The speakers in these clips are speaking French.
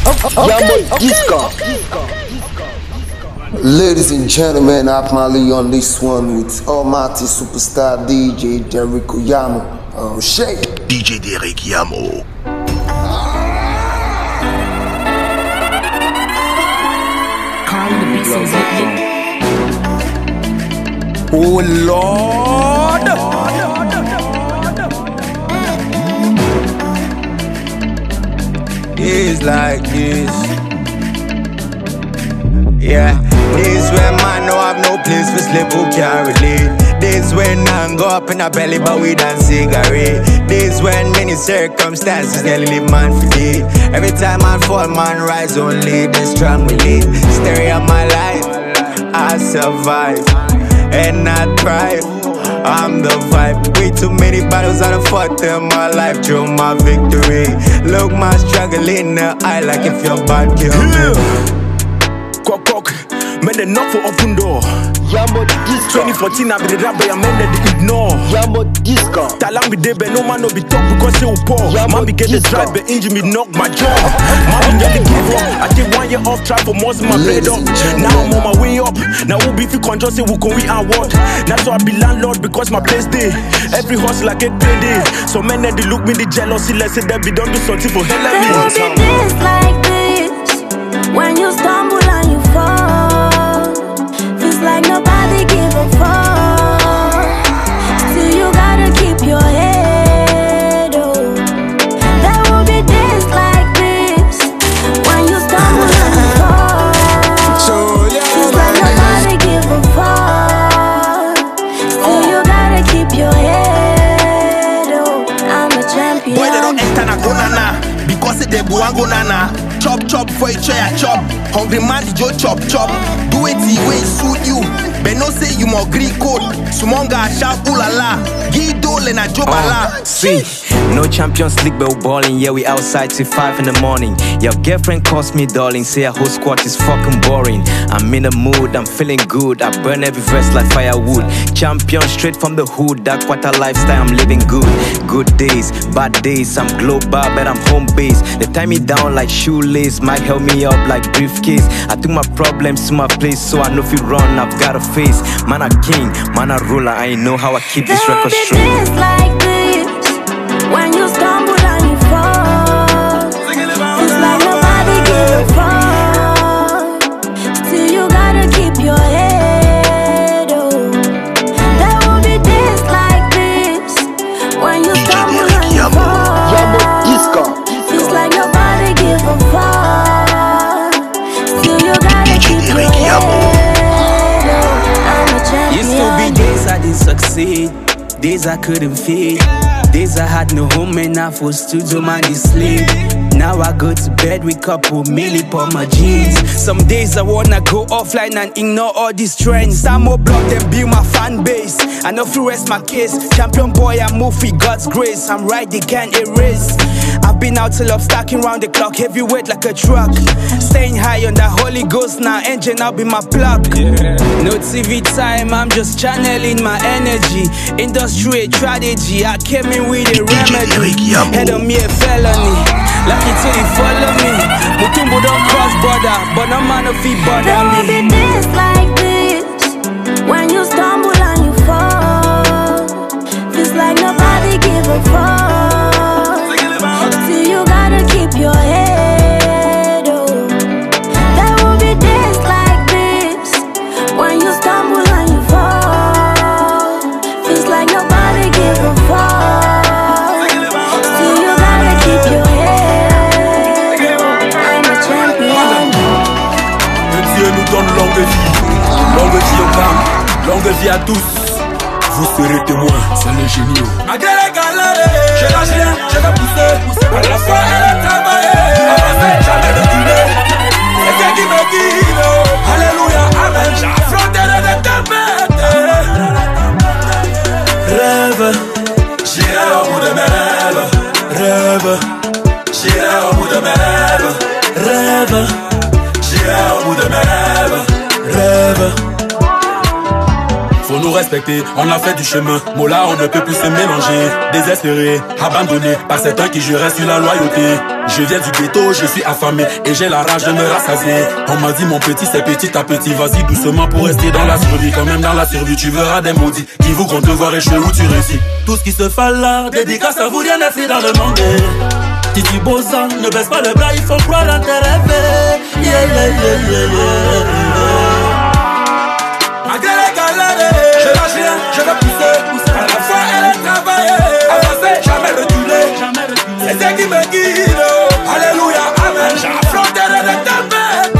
Yamo Disco. Ladies and gentlemen, Akmali on this one with Almighty Superstar DJ Derek Yamo. Oh shit. DJ Derek Yamo. Oh Lord. It's like this. Yeah, this when man no have no place for sleep who can't relate. This when man go up in a belly but we done cigarette. This when many circumstances nearly leave man for dead. Every time man fall man rise only the strong believe. Story of my life, I survive and I thrive. I'm the vibe. Way too many battles I done fought in my life. Through my victory. Look my struggle in the eye like if you're bad, kill me. Cock, cock, men they knock for open door. Yamo Disco. 2014 I be the rapper, men they ignore. Yamo Disco. Talang be there, but no man no be talk because they will poor. Man be get the drive, but engine me knock my job. Man be get the give up. I take 1 year off, try for more than my bread up. Now I'm on my way up. Now who be fi control say who can we and what? Now so I be landlord because my place day. Every hustle I get paid day. So men they look me the jealousy, let's say that be don't do something for hell of me. There will be days like this when you stumble and you fall. Feels like nobody give a fuck. Still you gotta keep your head up. There will be days like this when you stumble and you fall. Feels like nobody give a fuck. Still you gotta keep your head up. I'm a champion. Boy they don't enter na go nana because they go and go nana. Chop chop for each other chop. Hungry man the Joe chop chop. Do it the way it suit you. But no say you more Greek code. Sumonga shout ooh la la. Guido le na jobala. See, no Champions League but balling. Yeah we outside till 5 in the morning. Your girlfriend calls me darling. Say a whole squad is fucking boring. I'm in the mood, I'm feeling good. I burn every verse like firewood. Champion straight from the hood. That quarter lifestyle I'm living good. Good days, bad days. I'm global but I'm home base. They tie me down like shoelace. Might help me up like briefcase. I took my problems to my place so I know if you run I've got a face. Man a king, man a ruler. I know how I keep this record straight. There will be days like this when you stumble and you fall. Feels like nobody give a fuck. Still you gotta keep your head up. There will be days like this when you stumble and you fall. Yamo Disco. Feels like nobody give a fuck. Still you gotta keep your head up. I'm a champion. Used to be days I didn't succeed, days I couldn't feed, days I had no home and I forced to do my sleep. Now I go to bed with couple milli on my jeans. Some days I wanna go offline and ignore all these trends. I'm more block than build my fan base. I know if you rest my case. Champion boy, I move with God's grace. I'm right, they can't erase. I've been out till I'm stacking round the clock, heavyweight like a truck. Staying high on that Holy Ghost now, engine I'll be my plug. No TV time, I'm just channeling my energy. Industry strategy, I came in with a remedy. Head on me a felony, lucky till he follow me. Mutumbo don't cross border, but no man if he bother me. There will be days like this when you stumble and you fall. Feels like nobody give a fuck. Still you gotta keep your head up. There will be days like this when you stumble and you fall. Feels like nobody give a fuck. Still you gotta keep your head up. I'm a champion. Que Dieu nous donne longue vie aux femmes, longue vie à tous. Vous serez témoins, c'est le génie. Malgré les galères, j'ai lâché, je vais pousser. À la fois elle a travaillé, avancer, jamais reculer. C'est Dieu qui me guide. Alléluia, amen. J'ai affronté les tempêtes. Rêve, j'irai au bout de mes rêves. Rêve, j'irai au bout de mes rêves. Rêve, j'irai au bout de mes rêves. Rêve. Faut nous respecter, on a fait du chemin. Mola, on ne peut plus se mélanger. Désespéré, abandonné par certains qui juraient sur la loyauté. Je viens du ghetto, je suis affamé et j'ai la rage de me rassasier. On m'a dit mon petit, c'est petit à petit. Vas-y doucement pour rester dans la survie. Quand même dans la survie, tu verras des maudits qui voudront te voir échouer où tu réussis. Tout ce qui se fait là, dédicace à vous, rien n'est fait dans le monde. Titi Boza, ne baisse pas le bras, il faut croire en tes rêves. Yeah, yeah, yeah, yeah, yeah. Malgré les galères, je lâche rien, je vais pousser. À la fois, elle est travaillée. Avancer, jamais reculer. C'est ce qui me guide. Alléluia, amen. J'affronterai les tempêtes.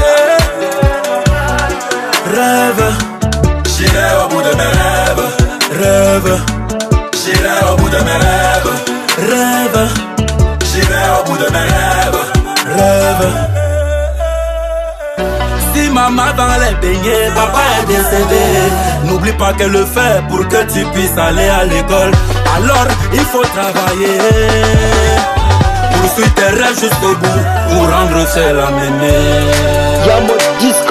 Rêve, j'irai au bout de mes rêves. Rêve, j'irai au bout de mes rêves. Rêve, j'irai au bout de mes rêves. Rêve. Si maman dans les beignets, papa est décédé. N'oublie pas qu'elle le fait pour que tu puisses aller à l'école. Alors il faut travailler. Poursuis tes rêves jusqu'au bout pour rendre chez la ménée. Yamo Disco.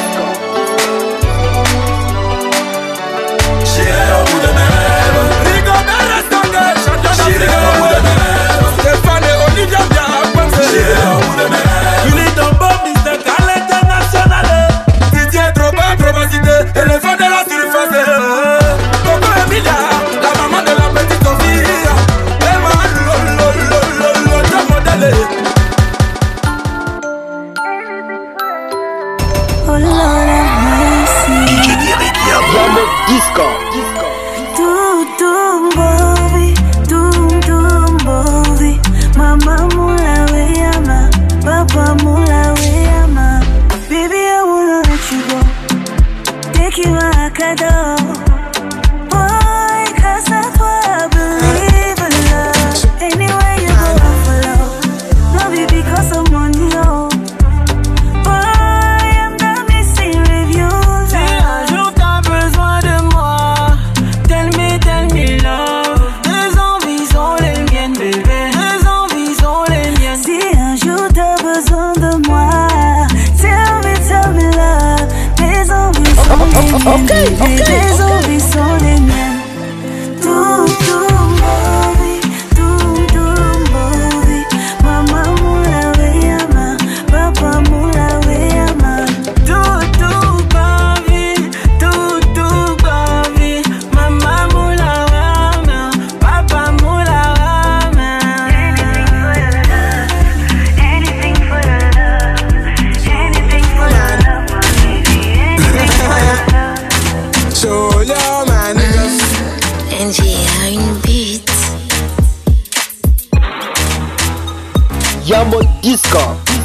J'irai au bout de mes rêves. Rigobert Restaurant, champion d'Afrique. J'irai au bout de mes rêves. Stéphane et Olivia bien. J'irai au bout de mes rêves. Julie Dombo, Mr. Cal international. Didier Droba, Probacité, éléphant de la surface. Coco Emilia, la maman de la petite Sophie. Emma, le modèle. Oh Lord have mercy. DJ Derek Yamo. Yamo Disco. Tumbovi, mama mula weyama, papa mula weyama. Baby, I wanna let you go, take you a cadeau. Boy, cause that's what I believe in love. Anywhere you go, I follow. Love you because of money, oh. Boy, I'm done missing reviews. Si un jour t'as besoin de moi, tell me love. Tes envies sont les miennes, bébé. Tes envies sont les miennes. Si un jour t'as besoin de moi, tell me love. Tes envies sont les miennes, bébé. Tes envies sont les miennes. Tumbovi, mama mula weyama, papa mula weyama. Tutubavi, mama mula weyama, papa mula weyama. Anything for your love, anything for your love, anything for your love. Show your man. NGA une beat. Yamo Disco.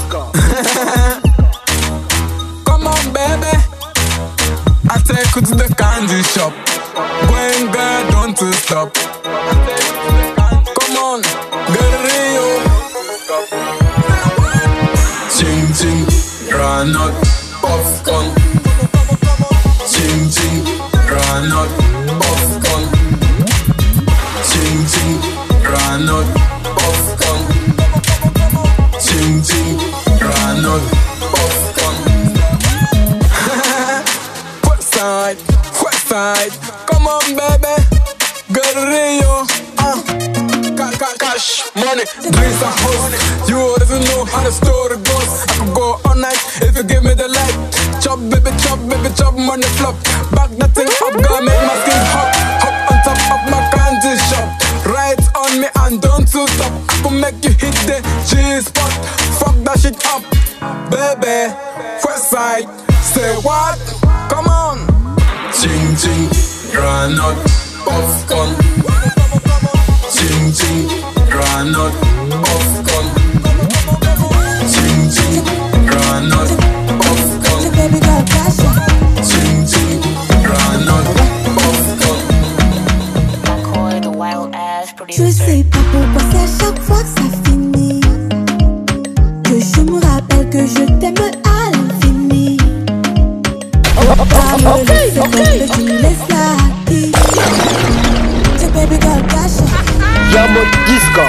Come on, baby. I take you to the candy shop. Going girl, don't you stop. Come on, Guerrero. Ching ching, granite, popcorn. Ching ching, granite, popcorn. Ching ching, granite, popcorn. Ching ching, granite, popcorn. West side, come on baby, Guerrero, cash, money, drinks and hoes. You already know how the story goes. I could go all night if you give me the light. Chop baby, chop, money flop. Back that thing up, gonna make my skin hot. Hop on top of my candy shop. Right on me and don't you stop. I could make you hit the G-spot. Fuck that shit up, baby. West side, say what? Come on. Ching ching, granite, popcorn. Ching ching, granite, popcorn. Ching ching, granite, popcorn. Ching ching, granite, popcorn. Je sais pas pourquoi c'est à chaque fois que ça finit que je me rappelle que je t'aime à l'infini. Okay. Tu me laisses la vie. So baby girl, cash it. Yamo Disco.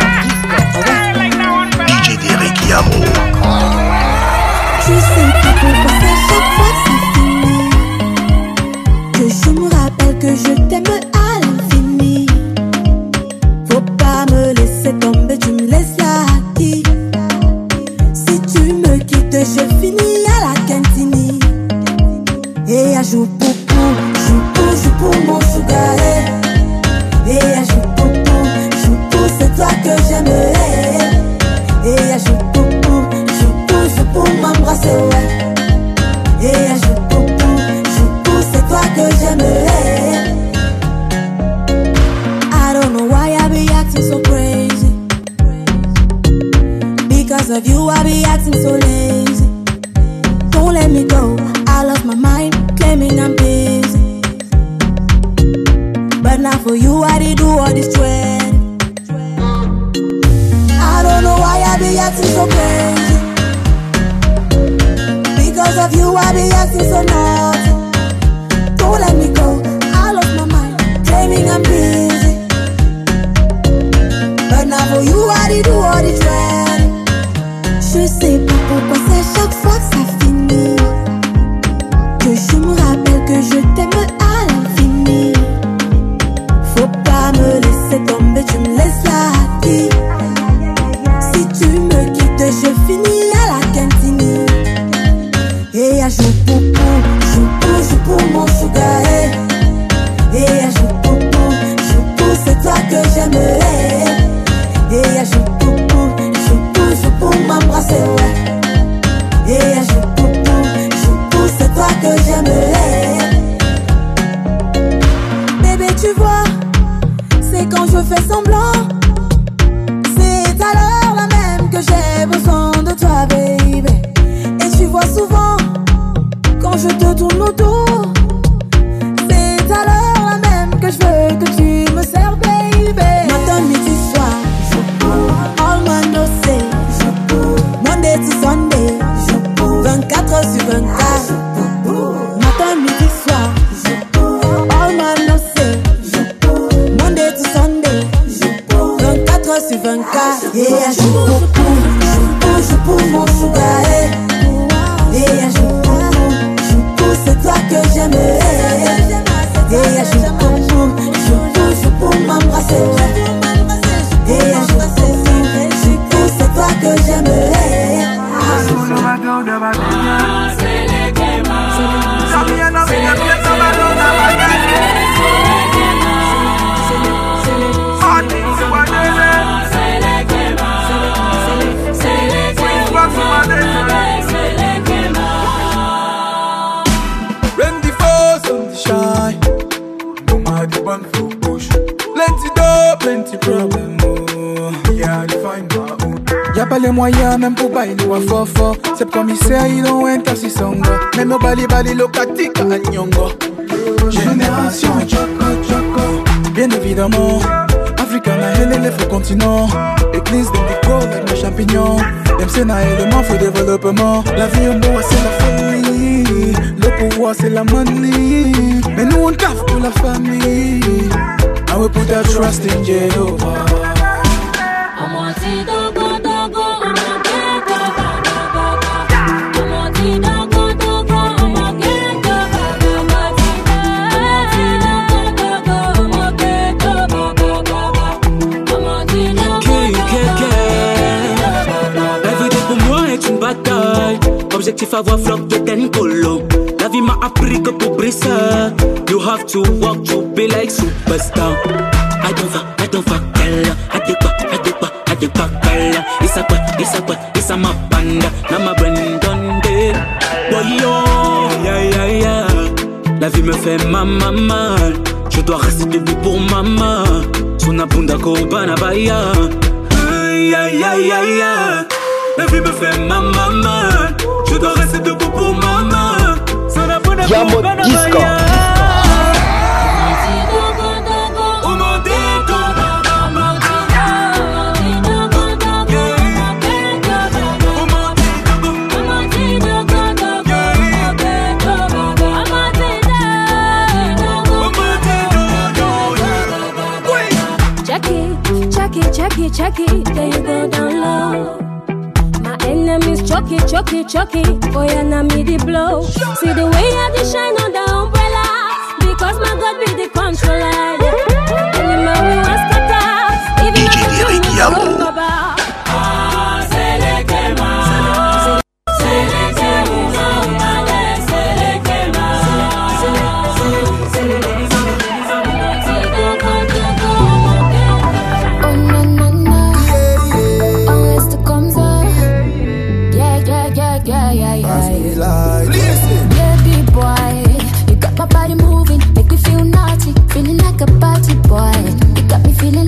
DJ Derek Yamo. Je sais pas pourquoi c'est à chaque fois que ça finit que je me rappelle que je of you, I be acting so lazy. Don't let me go. I lost my mind, claiming I'm busy. But now for you, I did do all this dread. I don't know why I be acting so crazy. Because of you, I be acting so naughty. Don't let me go. I lost my mind, claiming I'm busy. But now for you, I did do all this dread. Je sais pas pourquoi c'est chaque fois que ça finit que je me rappelle que je t'aime à l'infini. Faut pas me laisser tomber, tu me laisses la vie. Si tu me quittes, je finis à la cantine. Et à jour pour mon sugar. Et à jour pour, c'est toi que j'aimerais. Et à jour pour m'embrasser, ouais. Et à jour pour, c'est toi que j'aimerais. Bébé, tu vois, c'est quand je fais semblant. C'est alors la même que j'ai besoin de toi, baby. Et tu vois souvent, quand je te tourne autour, c'est alors la même que je veux que tu me sers, baby. Matin, midi, soir, all man no say, Monday to Sunday, 24 sur 24. Matin, midi, soir, all man no say, Monday to Sunday, 24 sur 24. Et à jour pour mon sugar. Et à jour pour, c'est toi que j'aimerais. Et à jour pour m'embrasser. Et à jour pour, c'est toi que j'aimerais. Plenty problem, oh. Yeah, define my own. Y'a pas les moyens même pour bailler ou fort. C'est le commissaire, il ont intersi songo. Même au bali locatique à Nyongo. Génération Choco. Bien évidemment, Africa na elle faut continent. Église de Nico avec mes champignons. MC na élément faut développement. La vie au bois c'est la folie. Le pouvoir c'est la money. Mais nous on taffe pour la famille. And we put our trust in Jehovah. Every day pour moi est une bataille. Objectif avoir flop de ten colo. La vie m'a appris que pour briser, you have to walk to be like superstar. I don't fuck, girl. I do fuck, girl. It's a ma banda. Now my brain done dead. Boy, yo, yeah. La vie me fait mal. Je dois rester debout pour maman. Son abunda kobana baya. Yeah. La vie me fait mal. Je dois rester debout pour maman. Son abunda kobana baya. Check it, then you go down low. My enemies chucky. Boy, and I me the blow. See the way I dey shine on the umbrella, because my God be the controller. And the man we want scatter, even if the thing we talk about. Boy, you got me feeling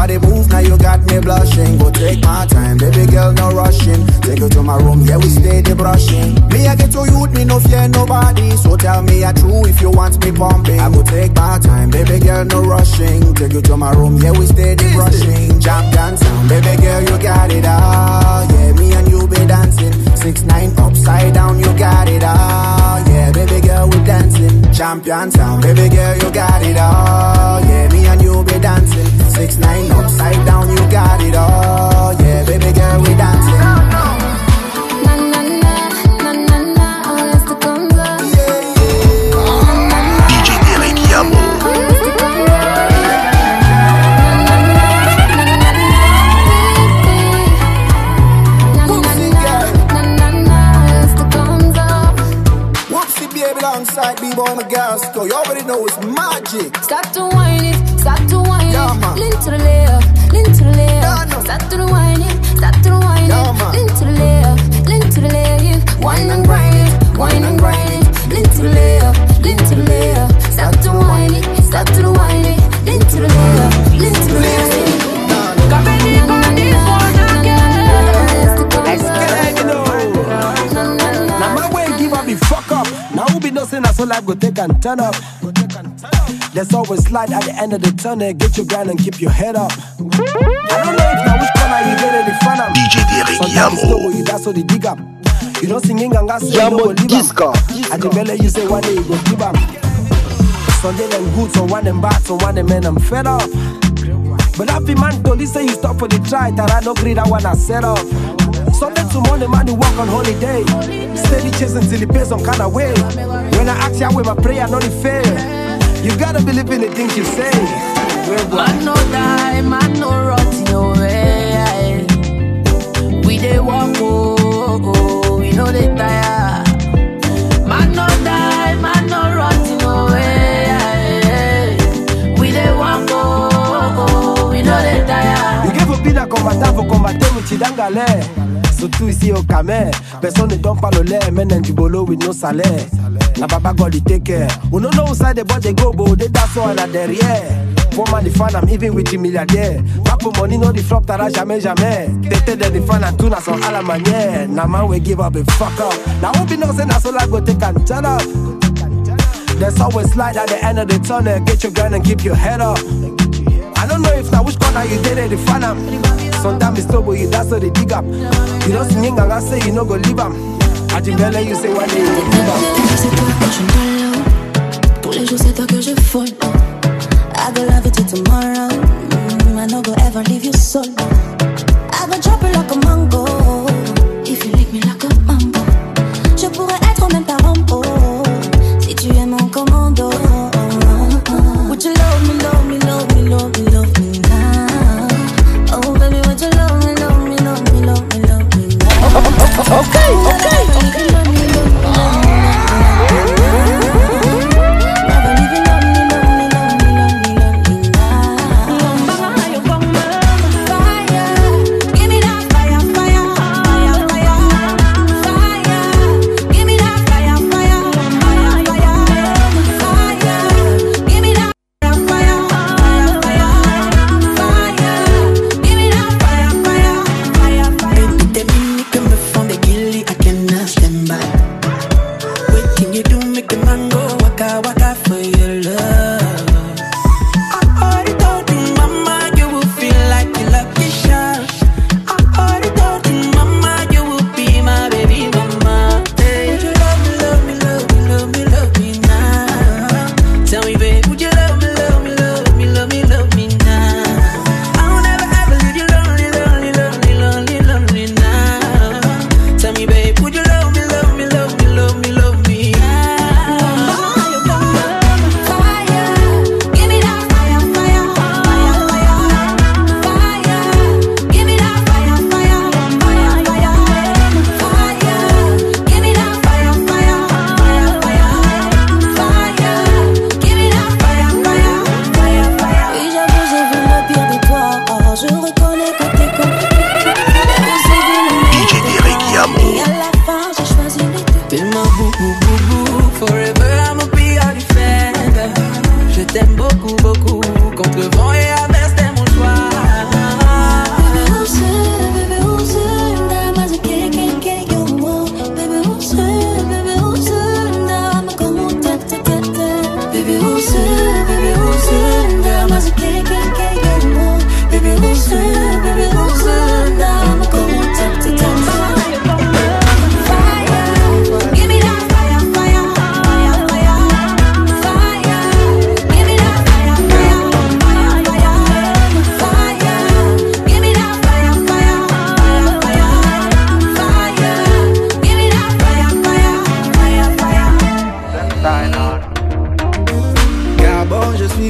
body move, now you got me blushing. Go take my time, baby girl, no rushing. Take you to my room, yeah, we steady brushing. Me, I get to you, me no fear nobody. So tell me a true if you want me pumping. I go take my time, baby girl, no rushing. Take you to my room, yeah, we steady brushing. Champion sound, baby girl, you got it all. Yeah, me and you be dancing. 6ix9ine upside down, you got it all. Yeah, baby girl, we dancing. Champion sound, baby girl, you got it all. Yeah, me and you be dancing. 6ix9ine upside down, you got it all. Yeah, baby girl, we dancing. DJ Derek Yamo. Alongside B-boy my girls, so you already know it's magic. Start to whine it, start to whine it. Yeah, man. Lean to the left, lean to the left. Yeah, no. Start to the whine it, start to the whine Yeah, it. man. Lean to the left, lean to the left. Whine and grind it, whine and grind it. Lean to the left, lean to the left. Start to whine it, start to the whine it. Lean to the left, lean to the left. Come in here for this one again. Let's get it, you know. Now my way give up, be fuck up. Now who be no saying that's all life go take and turn up. There's always light at the end of the tunnel. Get your grind and keep your head up. I don't know if now which corner you get it in front of. DJ Derek Sometimes it's Yamo. slow, you that's all they dig up. You don't sing in ganga, so you Yamo don't leave 'em. Disco. At the belly you say one day you go give 'em. Sunday them good, so one them bad, so one them men I'm fed up. But happy man told you say you stop for the try, that I no greed, I wanna set up. Sunday to Monday, man, you walk on holiday. Steady chasing till it pays some kind of way. When I ask you where my prayer, not the fail. You gotta believe in the things you say. Man no die, man no rot no way. We dey walk, oh, we know they tire. Man no die, man no rot no way. We dey walk, oh, we know they tire. You gave a bit of combattant pour combattre with Chidangale. Surtout ici au Camer. Personne ne donne pas le lait, men and Jibolo with no salaire. Na baba God, he take care. We don't know inside the body go, but they that's all na derrière. Poor man, the fan, I'm even with the milliardaire. Pas pour money, no, the flop, t'auras jamais, jamais. T'étais de the fan, and tout n'a son à la manière. Now man, we give up and fuck up. Now who be no say that's all I go take and turn up. There's always light at the end of the tunnel. Get your gun and keep your head up. I don't know if now which corner you did it, the fan am. Sometimes it's slow, but you that's how they dig up. You don't sing and I say you no go leave am. At the belly you say one day you go leave am. C'est toi que je m'alloue. Tous les jours c'est toi que je follow. I go love you till tomorrow. I no go ever leave you solo. I go drop it like a mango. If you lick me like a mambo. Je pourrais être même ta Rambo. Si tu es mon commando. Would you love me, love me, love me, love me, love me now? Oh baby, would you love me, love me, love me, love me, love me now? Okay.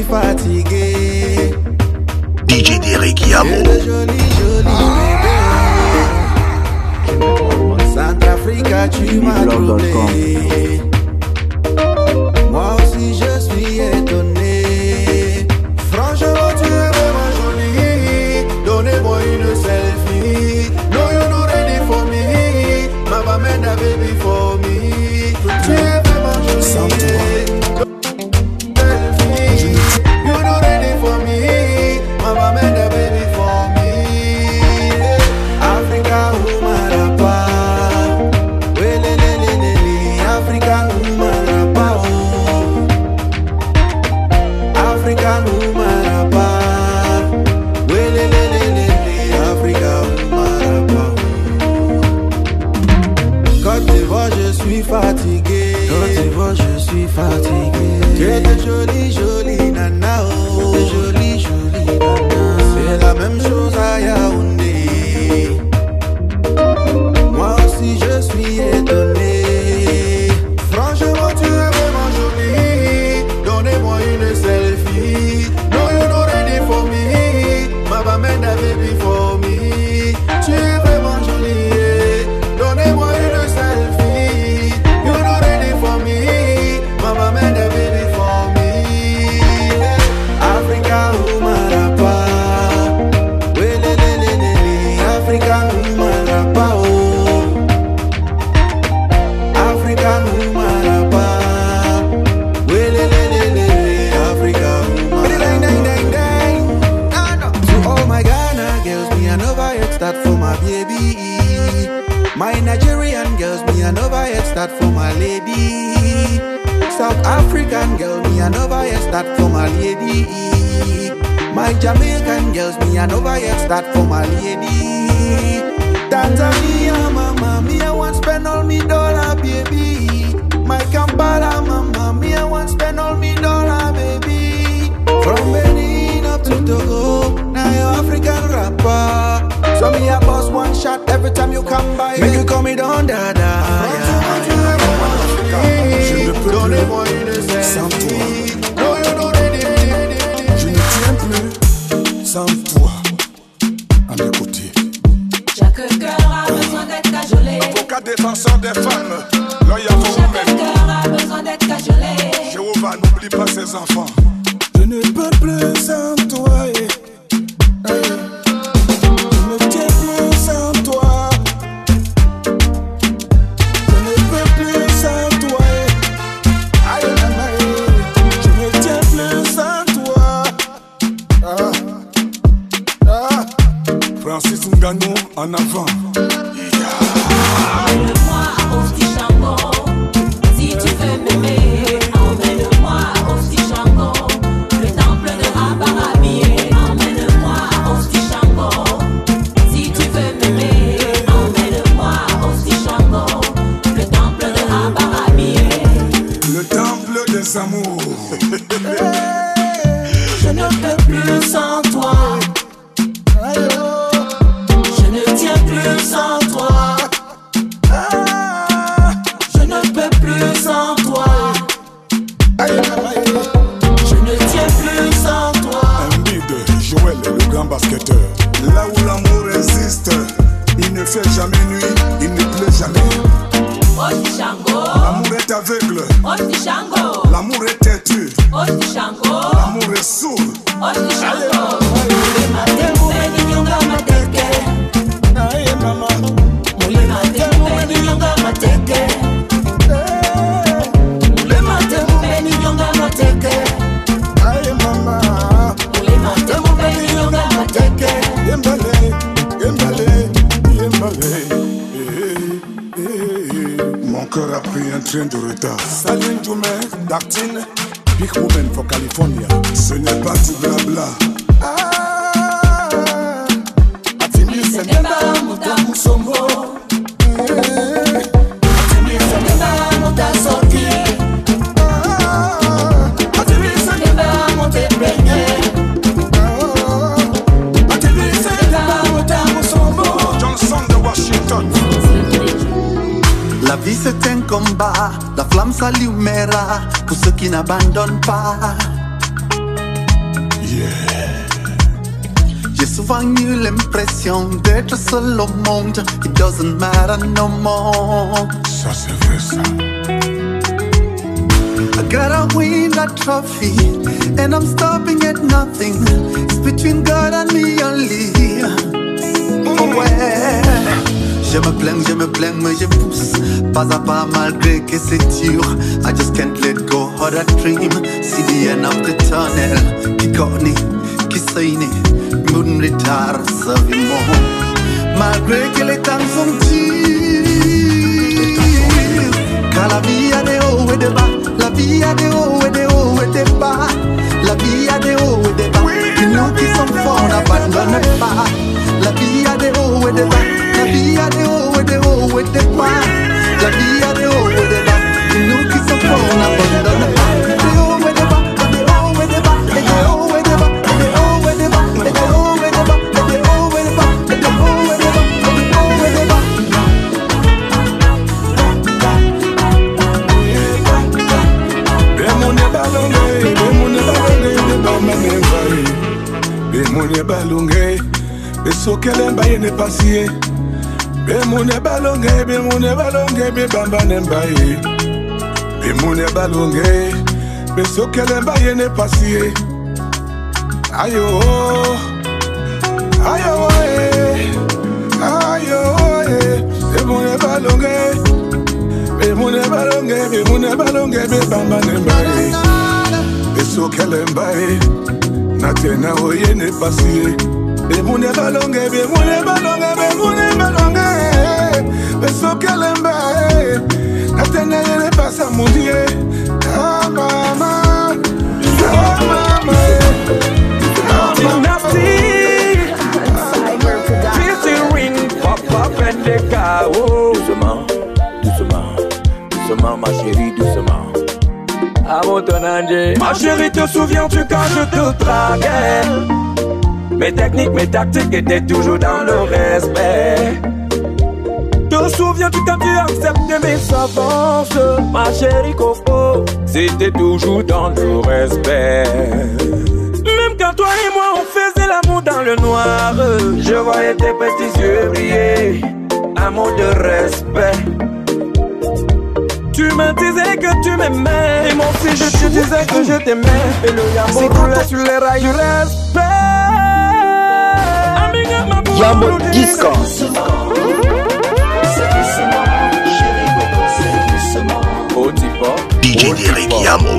suis fatigué. DJ Derek Yamo. Joli bébé. Centrafrica, tu m'as troublé. Moi aussi je suis étonné. Franchement tu es vraiment jolie. Donnez-moi une selfie. No you not ready for me. Mama made a baby for me. Tu es vraiment jolie. Selfie. You not ready for me. Mama made a baby for me. Africa woman apa. Welelelelele. African woman apa. African woman apa. Welelelelele. African woman apa. Côte d'Ivoire, je suis fatigué. Côte d'Ivoire, je suis fatigué. Tu es de jolie nana, oh. De jolie nana. C'est la même chose à Yaoundé. Moi aussi je suis étonné. Franchement tu es vraiment jolie. Donnez-moi une selfie. No you not ready for me. Mama made a baby for me. Tu es vraiment jolie. Donnez-moi une selfie. You not ready for me. Mama made a baby for me. Africa woman apa. Welelelelele. African woman apa oh. African woman apa. Welelelelele. African woman. Dang dang dang dang. To all my Ghana girls, me I never yet start for my baby. My Nigerian girls, me I never yet start for my lady. South African girl, me I never yet start for my lady. My Jamaican girls, me I never yet start for my lady. Tanzania mama, me I want spend all me dollar baby. My Kampala mama, me I want spend all me dollar baby. From Benin up to Togo, now you African rapper. So me I boss one shot every time you come by. Make you call me Don Dada. Je ne peux plus sans toi. Je ne tiens plus sans toi à mes côtés. Chaque cœur a besoin d'être cajolé. Avocat défenseur des femmes, loyal Chaque cœur a besoin d'être cajolé. Jéhovah n'oublie pas ses enfants. Je ne peux plus sans toi. Je ne tiens plus sans toi. Je ne peux plus sans toi. Je ne tiens plus sans toi. Francis Ngannou en avant. Emmène-moi au petit Shango. Si tu veux m'aimer, emmène-moi au petit Shango. Le temple de Abarabie. Emmène-moi au petit Shango. Si tu veux m'aimer, emmène-moi au petit Shango. Le temple de Abarabie. Le temple des amours. Je ne peux plus sans toi. Je ne tiens plus sans toi. Je ne peux plus sans toi. Je ne tiens plus sans toi. Un bide, Joël est le grand basketteur. Là où l'amour existe, il ne fait jamais nuit, il ne pleut jamais. Osti Shango. L'amour est aveugle. Osti Shango. L'amour est têtu. Osti Shango. L'amour est sourd. Osti Shango. Matembeni nyonga mateke. Aye mama. Mule matembeni nyonga mateke. Mule matembeni nyonga mateke. Aye mama. Mule matembeni nyonga mateke. Yembale, yembale, yembale. Mon cœur a pris un train de retard. Salut Djoumé, Dartine, Big Woman for California. Ce n'est pas du blabla. Atimi Seneba, Mouta Moussongo. Atimi Seneba, Mouta Sorki. Atimi Seneba, Mouta Peñe. Atimi Seneba, Mouta Moussongo. Johnson de Washington. La vie c'est un combat, la flamme s'allumera pour ceux qui n'abandonnent pas. J'ai souvent eu l'impression d'être seul au monde. It doesn't matter no more. Ça c'est vrai ça. I gotta win that trophy, and I'm stopping at nothing. It's between God and me only. Oh ouais. Je me plains, mais je pousse pas à pas malgré que c'est dur. I just can't let go of that dream. See the end of the tunnel. Qui connaît, qui saigne, mouldn't retard, savez-moi. Malgré que les temps sont durs, car la vie a des hauts et des bas. La vie a des hauts et des hauts et des bas. La vie a des hauts et des bas. Et nous qui sommes forts n'abandonnons pas. La vie a des hauts et des bas. La vie a des hauts et des hauts et des bas. La vie a des hauts et des bas. Et nous qui sommes forts n'abandonnons pas. Des hauts et des bas, des hauts et des bas, des hauts et des bas, des hauts et des bas, des hauts et des bas, des hauts et des bas, des hauts et des bas, des hauts et des bas. Bemune balunge, besokele mbaye ne pasiye. Bemune balunge, bebamba ne mbaye. Bemune balunge, besokele mbaye ne pasiye. Ayo, ayo, ayo, bemune balunge, bebamba ne mbaye. Besokele mbaye. Natena oye ne pasiye. Bemune balonge, besokele mbaye. Natena oye ne pasa mundie. Ah mama, ah mama, Nasty, featuring Papa Pendeka. Doucement, doucement, doucement ma chérie, doucement. Ma chérie, te souviens-tu quand je te draguais? Mes techniques, mes tactiques étaient toujours dans le respect. Te souviens-tu quand tu acceptais mes avances? Ma chérie Coco, c'était toujours dans le respect. Même quand toi et moi on faisait l'amour dans le noir, je voyais tes petits yeux briller. Amour de respect. Tu me disais que tu m'aimais, et moi aussi je te disais que je t'aimais. Et le Yambo roulait sur les rails du respect. Yambo Disco. DJ Derek Yamo.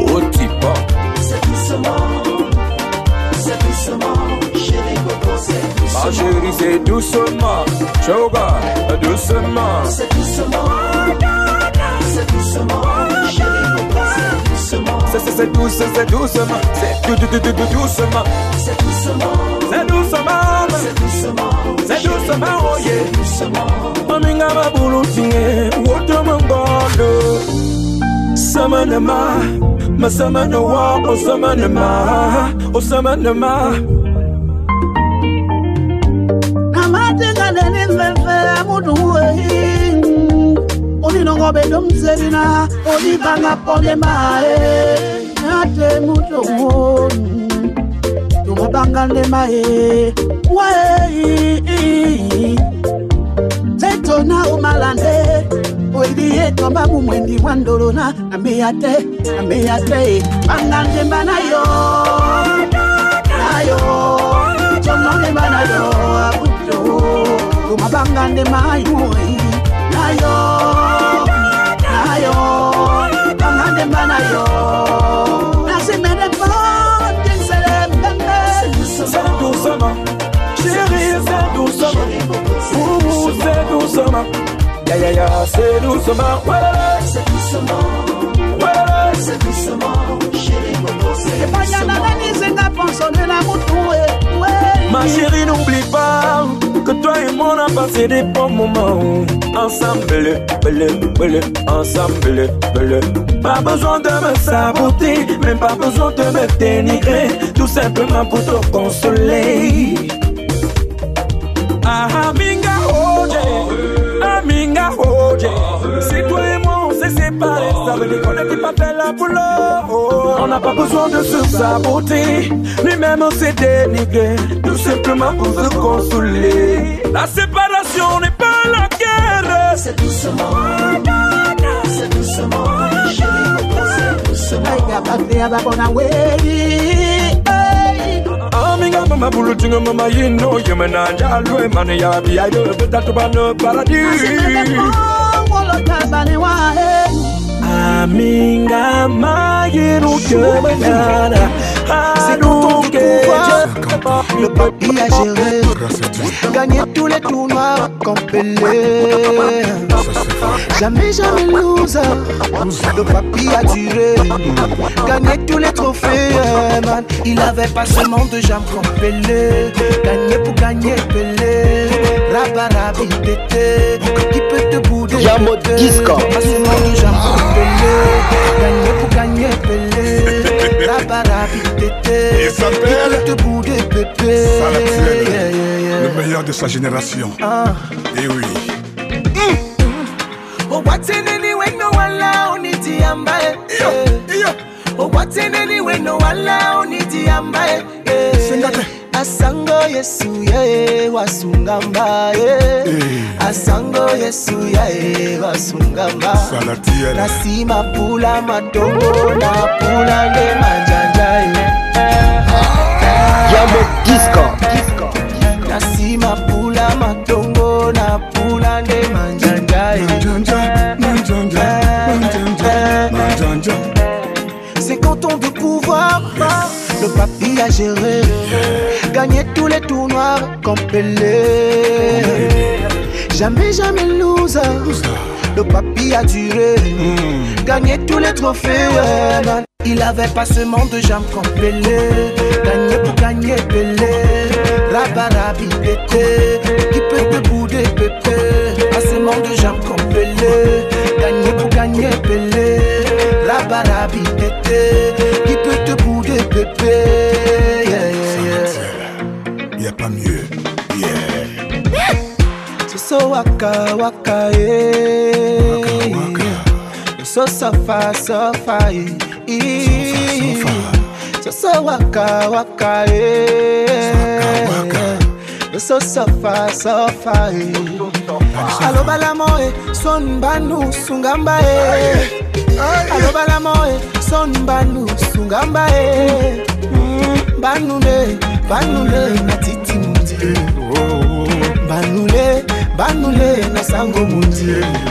Ma chérie c'est doucement, Shoga, doucement. C'est doucement, c'est douce, c'est doucement, c'est doucement, c'est doucement, c'est doucement, c'est doucement, oh yeah. Aminga mabulu tinge, woto mangondo. Samanema, ma samanawa, oh samanema, oh samanema. Namatenga nene mfe amuduwe. Oni nongo bedom zerina, oni banga pole mae, nate muto won, tuma banga ne mae, wai, tetona umalande, oidi etomba mumwendi wandorona, ameyate, banga ne banayo, tonone banayo, abuto, tuma banga ne mae, nayo, bangande manayo. Nasi mene bon, c'est doucement, chérie, c'est doucement. Ouh, c'est doucement. Ya ya ya, c'est doucement. Ouais, c'est doucement. Ouais, c'est doucement, chérie, c'est doucement. Ma chérie, n'oublie pas que toi et moi on a passé des bons moments. Ensemble, ensemble. Pas besoin de me saboter, même pas besoin de me dénigrer, tout simplement pour te consoler. Aminga Oje, si toi et moi on s'est séparés, ça Ça veut dire qu'on est qui pas fait la boulot. On n'a pas besoin de se saboter, ni même se dénigrer, tout simplement pour se consoler. La séparation n'est pas la guerre. C'est doucement, c'est doucement, chérie, c'est doucement. Aminga mama bulu tinga mama yino yemena jalwe mane ya bi ayo betatu bano paradis. Aminga mayinu kemenana. C'est dans ton pouvoir, le papi a géré. Gagner tous les tournois comme Pelé. Jamais loser. Le papi a duré. Gagner tous les trophées, man. Il avait pas seulement de jambes comme Pelé. Gagner pour gagner Pelé. Rabarabi tété. Qui peut te bouder? Yamo Disco. Pas seulement de jambes comme Pelé. Gagner pour gagner Pelé. Rabarabi tété. Il s'appelle te bouder pépé. Le meilleur de sa génération. Et oui. Oh, what's in anyway, no one lao ni tiambae. Oh, what's in anyway, no one lao ni tiambae. Asango Yesu ye wasungamba ye. Asango Yesu ye wasungamba. Nasima pula matongo na pula le manjanja ye. Yamo Disco. Nasima pula matongo na pula le manjanja ye. C'est quand on de pouvoir, le papi a géré. Gagner tous les tournois comme Pelé. Jamais loser. Le papi a duré. Gagner tous les trophées, man. Il avait pas seulement de jambes comme Pelé. Gagner pour gagner Pelé. Rabarabi tété. Qui peut te bouder pépé? Pas seulement de jambes comme Pelé. Gagner pour gagner Pelé. Rabarabi tété. Qui peut te bouder pépé? Y'a pas mieux. So waka waka so safa so waka waka so safa Alo balamo son banu sungamba Alo balamo son banu sungamba Banule natiti muti Banule na sango muti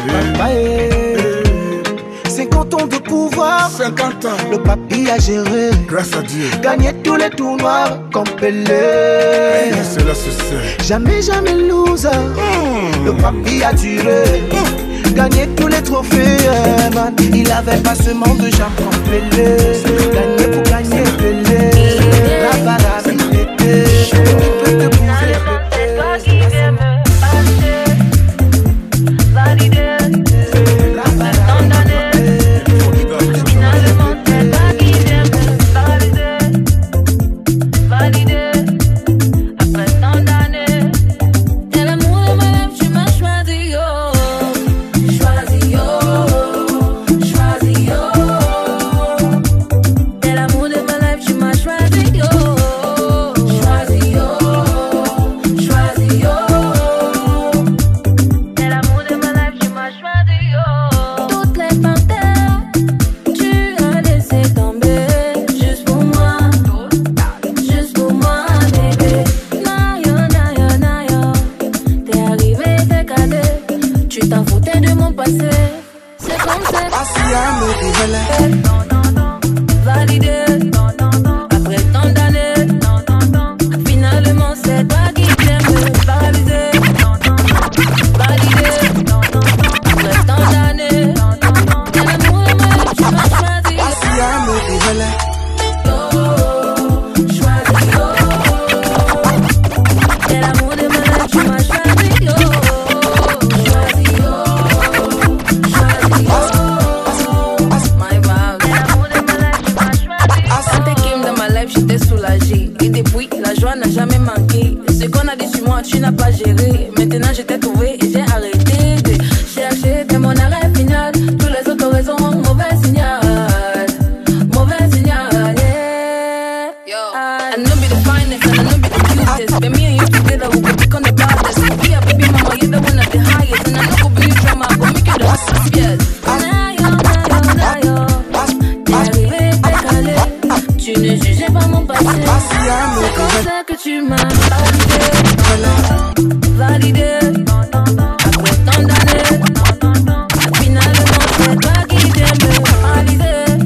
Papaye 50 ans de pouvoir, 50 ans. Le papi a géré. Grâce à Dieu. Gagner tous les tournois comme Pelé. C'est là, c'est jamais loser. Le papi a duré. Gagner tous les trophées, man. Il avait pas seulement de jambes comme Pelé. Gagner pour gagner Pelé. La barabe, il était. Qui peut te bouger, c'est toi qui viens me acheter, valider, t'en donner. Finalement, c'est toi qui viens me valider, après tant d'années. T'es l'amour de ma life, tu m'as choisi, yo. T'es l'amour de ma life, tu m'as choisi, yo. T'es l'amour de ma life, tu m'as choisi, yo. Toutes les panthères, tu as laissé tomber. Juste pour moi, bébé. Nayo, t'es arrivé, t'es cadet. Tu t'en foutais de mon passé. C'est comme ça. Validé. Après tant d'années. Finalement, c'est toi qui viens me valider. Validé. Après tant d'années. T'es l'amour de ma life, tu m'as choisi. T'es l'amour de ma life, tu m'as choisi, yo. My vibe. T'es l'amour de ma life, tu m'as choisi. Quand t'es Kim dans ma life, j'étais soulagée. Et depuis, la joie n'a jamais manqué. Ce qu'on a dit sur moi, tu n'as pas géré. Maintenant, je t'ai trouvé et j'ai arrêté de chercher. T'es mon arrêt final. Tous les autres raisons mauvaises. But me and you together, we could become the baddest. Yeah, baby mama, you're the one of the highest. And I know go be your drama, go make you the hustest, yes. Tu ne jugeais pas mon passé. C'est comme ça que tu m'as validé. Après tant d'années, finalement c'est toi qui viens me valider.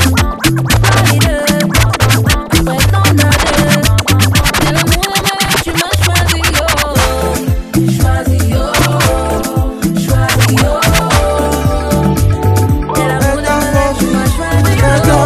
Après tant d'années, c'est l'amour mais tu m'as choisi, yo. Choisi, yo. Choisi, yo. C'est l'amour mais tu m'as choisi, yo.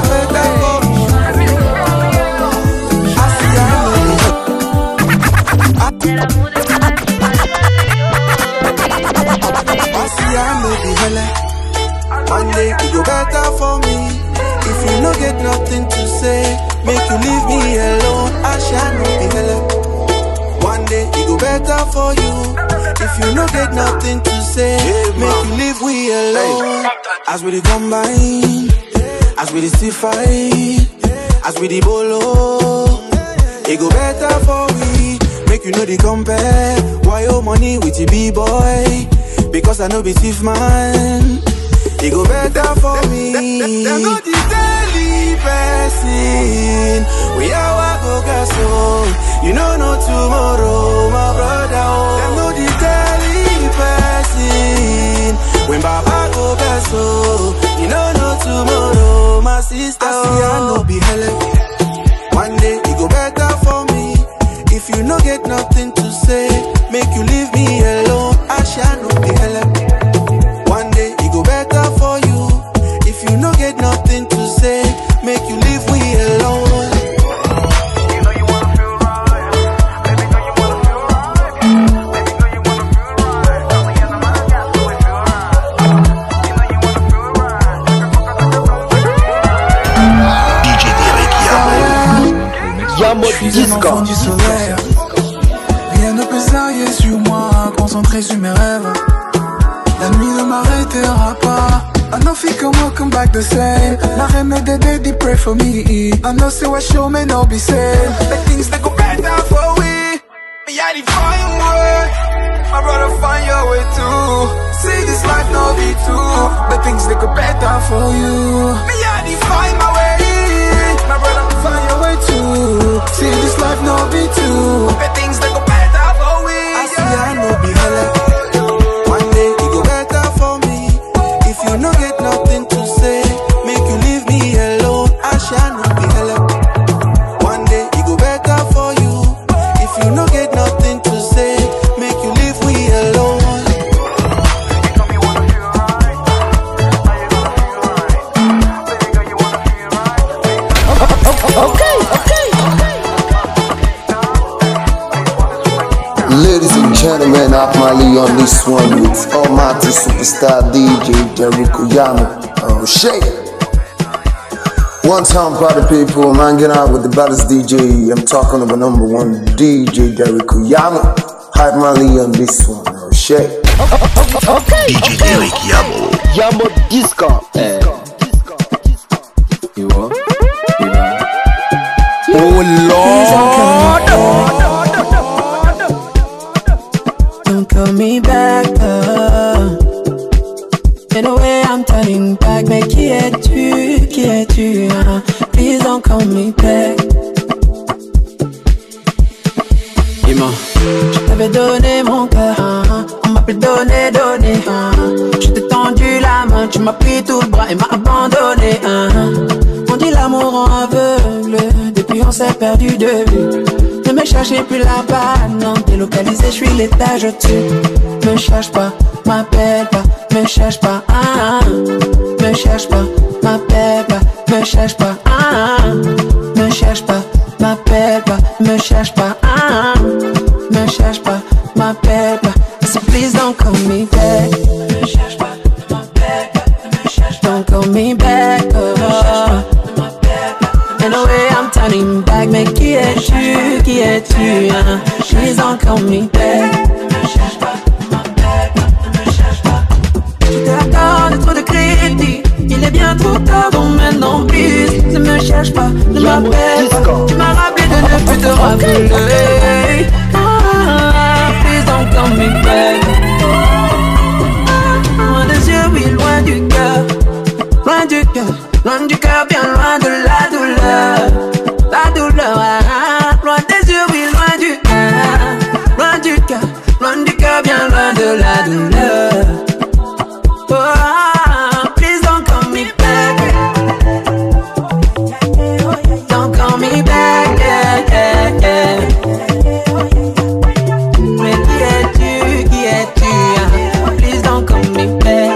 One day it go better for me. If you no get nothing to say, make you leave me alone. I shall not be held. One day it go better for you. If you no get nothing to say, make you leave we alone. As we the combine, as we the still fight, as we the bolo, it go better for we. Make you know the compare. Why your money with the B-boy? Because I know be thief man. It go better for me. Them go the daily person. We are what go gas on. You know no tomorrow, my brother. Them go the daily person. When Baba go gas on. You know no tomorrow, my sister. I see I no be hell. One day it go better for me. If you no get nothing to say, make you leave me alone. I shall not be held. One day it go better for you. If you no get nothing to say, make you leave me alone. Disco. Du soleil. Rien ne peut s'arrêter sur moi, concentré sur mes rêves. La nuit ne m'arrêtera pas. I know if you can welcome back the same. My remedy, they pray for me. I know say what show me no be same. The things that go better for we. Me I define way. My brother find your way too. See this life no be true. The things that go better for you. Me I define my way. My brother find your way too. See this life no be true. The things that go better for we. I see I no be hella. One day it go better for me. If you no get nothing to say, make you leave me alone. I shall not be hella. One day it go better for you. If you no get nothing to say, make you leave me alone. Ladies and gentlemen, Akmali on this one with Almighty Superstar DJ Jericho Yama. Oh shit. One time party people, I'm hanging out with the baddest DJ. I'm talking about number one DJ Jericho Yama. Hype Mali on this one. Oh shit. Okay. DJ Derek Yamo. Yamo Disco. You what? Oh Lord. Don't call me back. In a way I'm turning back. Mais qui es-tu? Qui es-tu? Please don't call me back. Dis-moi. Je t'avais donné mon cœur, on m'a plus donné. Je t'ai tendu la main, tu m'as pris tout le bras et m'as abandonné. On dit l'amour rend aveugle, depuis on s'est perdu de vue. Ne me cherchez plus là-bas, non, délocalisé, je suis l'étage au-dessus. Me cherche pas, m'appelle pas, me cherche pas, me cherche pas, m'appelle pas, me cherche pas, me cherche pas, m'appelle pas, me cherche pas, me cherche pas, m'appelle pas. So please don't call me back. Me cherche pas, m'appelle pas, me cherche pas. Don't call me back. In a way I'm turning back. Mais qui es-tu? Qui es-tu? Please don't call me back. Me cherche pas, m'appelle pas, me cherche pas. Je t'accorde trop de crédit. Il est bien trop tard, donc maintenant please. Ne me cherche pas, ne m'appelle pas. Tu m'as rappelé de ne plus te rappeler. me back. Loin des yeux, oui, loin du cœur. Loin du cœur, bien loin de la douleur. La douleur, loin des yeux, oui, loin du cœur. Loin du cœur, bien loin de la douleur. Oh, please don't call me back. Don't call me back, yeah. Mais qui es-tu? Please don't call me back.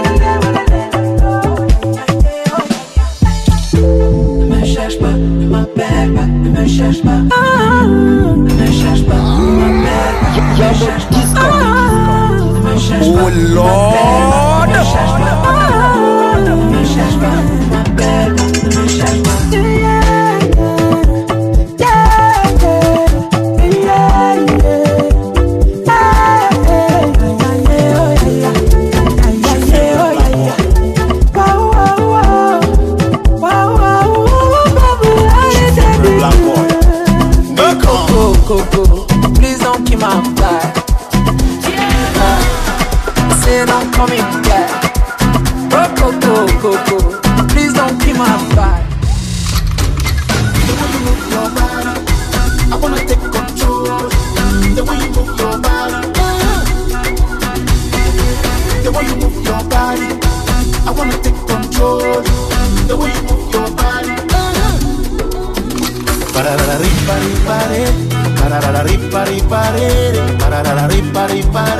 Ne me cherche pas, ne m'appelle pas, ne me cherche pas. Ne me cherche pas, ne m'appelle pas. Ne me cherche pas. Oh Lord. Ne me cherche pas, ne me cherche pas, ne m'appelle pas, ne me cherche pas. Coco, please don't keep my back. Say don't call me back. Oh, Coco, please don't keep my back. The way you move your body, I wanna take control. The way you move your body, the way you move your body, I wanna take control. The way you move your body. Para la ripare. Para la ripare, para la ripare,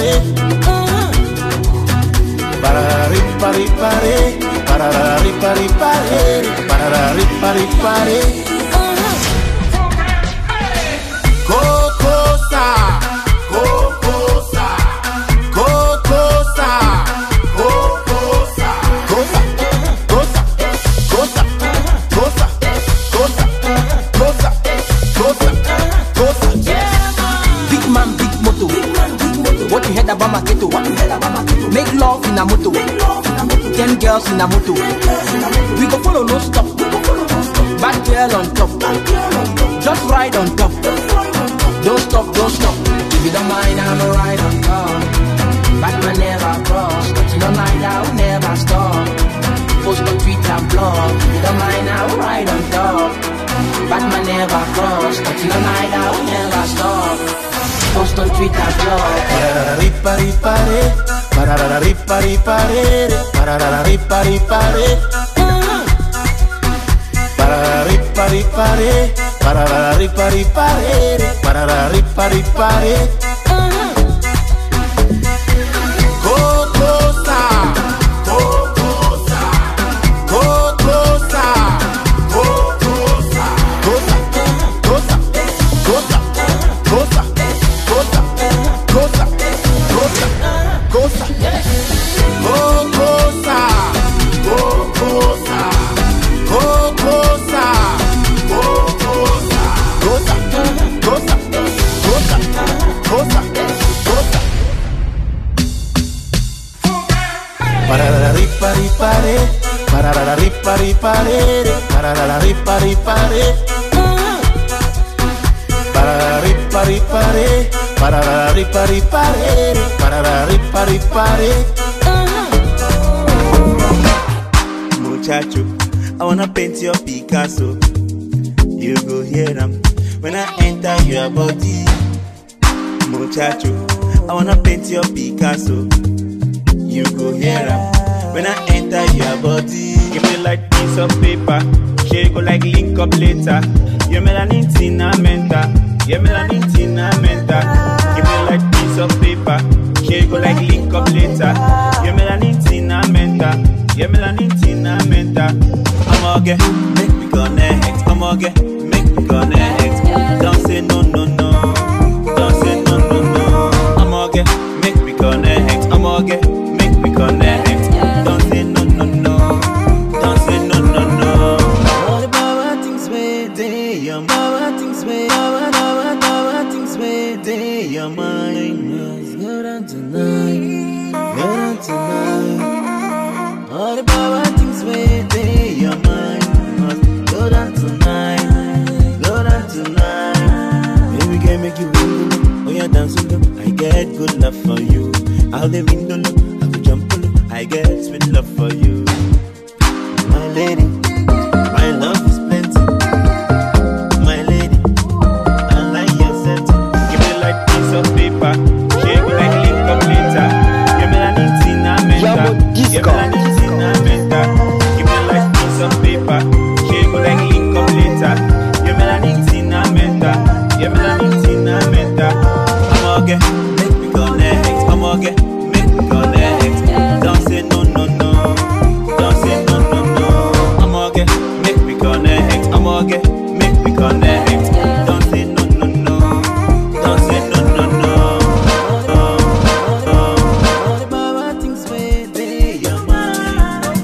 para la ripare, para la ripare, para la ripare. Cocosa, cocosa, cocosa, cocosa, cosa, cosa, cosa, cosa, cosa, cosa, cosa. Big man, big moto. What you heard about my ghetto? Make love in a moto. 10 girls in a moto. We go follow no stop. Bad girl on top. Just ride on top. Don't stop, don't stop. If you don't mind, I'ma ride on top. Batman never cross. But you don't mind, I will never stop. Post on Twitter and blog. If you don't mind, I will ride on top. Batman never cross. But you don't mind, I will never stop. Post on Twitter blog. Para la ripare, para la ripare, para la ripare, para la ripare, para la ripare, para la ripare. Cocosa, cocosa, cocosa, cocosa, cosa, cosa, cosa, cosa. Cosa, cosa, cosa, cosa, cocosa, cocosa, cocosa, cocosa, cosa, cosa, cosa, cosa, cosa. Para la ripare, para la ripare, para la ripare, para la ripare, para la ripare, para la ripare. Muchacho, I wanna paint your Picasso. You go hear them when I enter your body. Muchacho, I wanna paint your Picasso. You go hear them when I enter your body. Give me like piece of paper, she go like link up later. Your melanin tina menta. Yeah, melanin tina menta. Give me like piece of paper. She go like link up later. Yeah, melanin tina menta. Yeah, melanin tina menta. I'm okay, make me connect. I'm okay, make me connect. Don't say no, no, no. Don't say no, no, no. I'm okay, make me connect. I'm okay, make me connect. Don't say no, no, no. Don't say no, no, no. All the power things waiting, your power things waiting. Your mind must go down tonight, go down tonight. All the power things waiting. Your mind must go down tonight, go down tonight. Baby, can make you win. Oh, you're dancing, I get good love for you. connect. Don't say no, no, no. Don't say no, no, no. All the bad things where they your mind.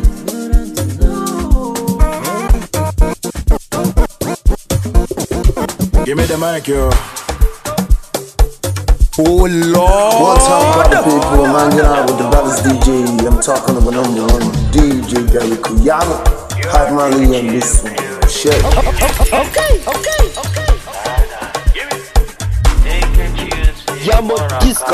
Give me the mic, yo. Oh Lord! One time, party people, I'm hanging out with the baddest DJ. I'm talking about number one DJ Jericho Yama. Hype Mali on this one. Shit. Okay. Yamo Disco.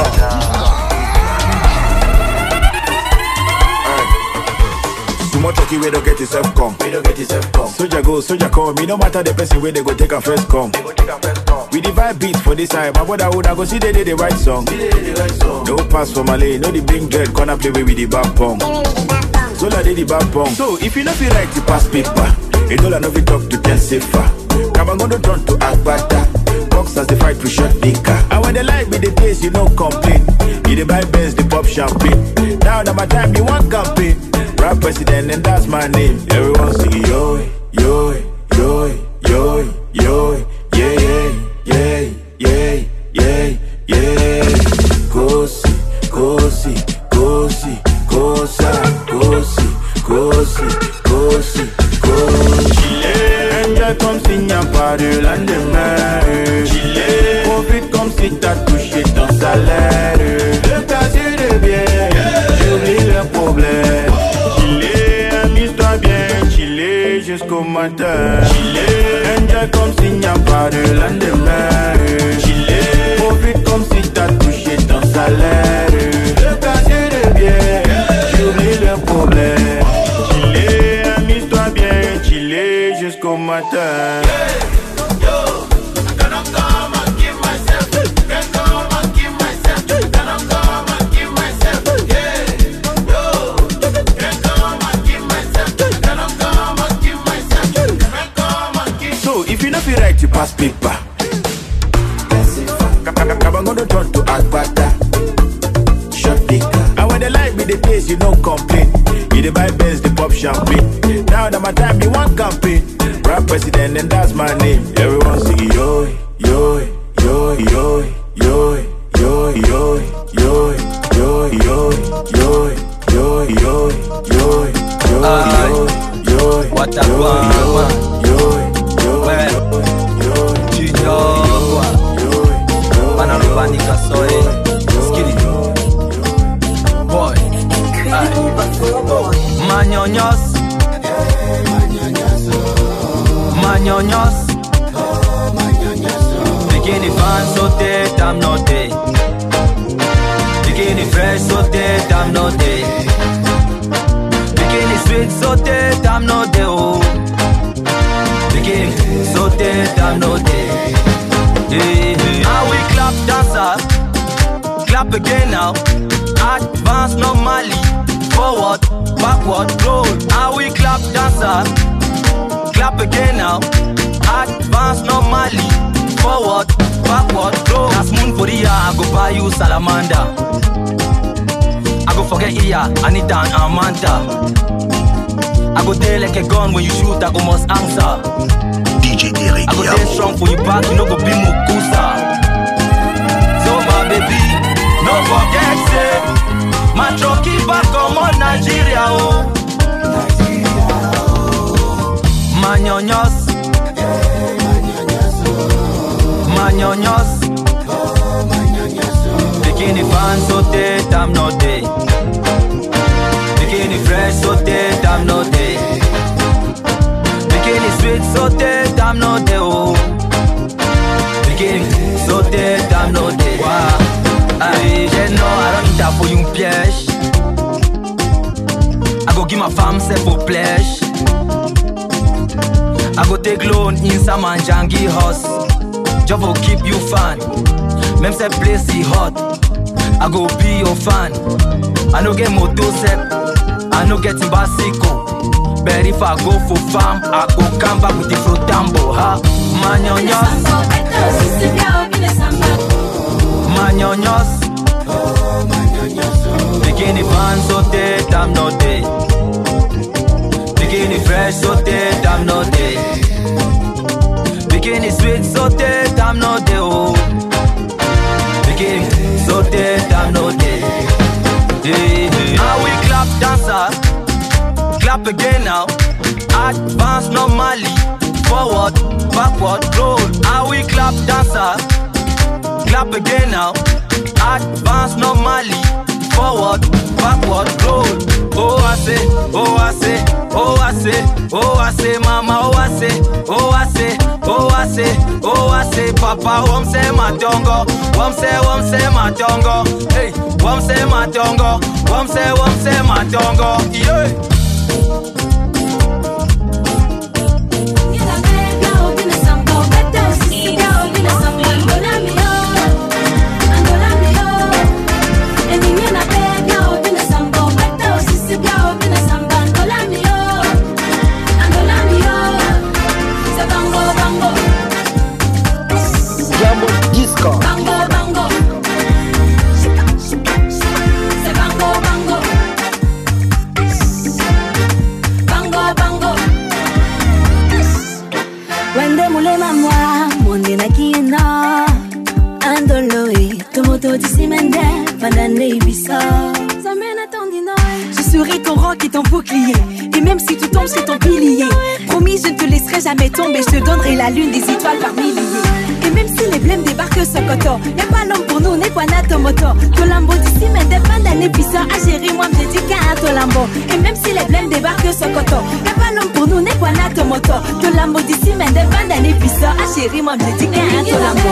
Too much talking, we don't get yourself come. Soldier go, soldier come. Me no matter the person where they go take a first come. We divide beats for this time. My brother would go see they did the right song. No pass for Malay, no the bling dread. Gonna play with the back pong. Zola did the back pong. So if you know feel right, you pass paper. A dollar no fi talk to 10 safer. Kabangondo turn to Agbada. Boxers they fight to shot liquor. And when they like me the taste, you no complain. You dey buy Benz, they pop champagne. Now that my time, you want campaign. Rap president and that's my name. Everyone sing yo, yo, yo, yo, yo, yeah, yeah, yeah, yeah, yeah. Kosi, kosi, kosi, kosa, kosi, kosi, kosi, kosi. Angel comme signe pas de lendemain. Profite comme si t'as touché ton salaire. Le cas de bien, j'oublie le problème. Amuse-toi bien, chiller jusqu'au matin. Angel comme s'il n'y a pas de lendemain. Profite comme si t'as touché ton salaire. Le cas de bien, j'oublie le problème. Amuse-toi bien, chiller jusqu'au matin. You pass paper. Kabangondo turn to Agbada. Shot liquor. And when they like me the taste, you no complain. You dey buy Benz, they pop champagne. Now that my time, you want campaign. Rap president and that's my name. Everyone sing yo, yo, yo, yo, yo, yo, yo, yo, yo, yo, yo, yo, yo, yo, yo, what a one. Panarubanika soy skilly boy Mañoños Bikini fan so dead, I'm not dead. Bikini fresh so dead, I'm not dead. Bikini sweet so dead, I'm not dead. Oh, bikini so dead, I'm not dead. Now we clap dancers, clap again now. Advance normally, forward, backward, roll. Now we clap dancers, clap again now. Advance normally, forward, backward, roll. Last moon for the year, I go buy you salamander. I go forget Iya, Anita and Amanda. I go there like a gun when you shoot, I go must answer. DJ Eric I go stay strong for you back, you know go be Mukusa. So my baby, no forget say my trucky back come on Nigeria, oh. Mañoños Bikini fan so dead, I'm not dead. Bikini fresh so dead, I'm not dead. Bikini sweet so dead, I'm not dead. Oh, bikini so dead, I'm not dead. Wow, I don't need that for you piège. I go give my fam set for pledge. I go take loan in some Jangi house. Just for keep you fan. Même se place is hot. I go be your fan. I no get moto set. I no get bicycle. But if I go for farm, I go come back with the frutambo, ha. Mañoños Bikini fan so dead, I'm not dead. Bikini fresh so dead, I'm not dead. Bikini sweet, sauté, damn no day, oh. Bikini, sauté, damn no day. Hey, hey. Now we clap dancer, clap again now. Advance normally, forward, backward, roll. Now we clap dancer, clap again now. Advance normally, forward, backward, roll. Oh I say, oh I say, oh I say, oh I say, mama, oh I say, oh I say, oh I say, oh I say, papa, wom say my tongo, wom say my tongo, hey, wom say my tongo, wom say my tongo, yeah. Je serai ton roc et ton bouclier, et même si tu tombes, je serai ton pilier. Promis, je ne te laisserai jamais tomber, je te donnerai la lune, des étoiles par milliers. Et même si les blèmes débarquent sur Koto, y'a pas l'homme pour nous, n'est pas Natomoto. Tolambo d'ici, mais des fans d'un épisode, à gérer moi, me dédique à Tolambo. Et même si les blèmes débarquent sur Koto, y'a pas l'homme pour nous, n'est pas Natomoto. Tolambo d'ici, mais des fans d'un épisode, à gérer moi, me dédique à Tolambo.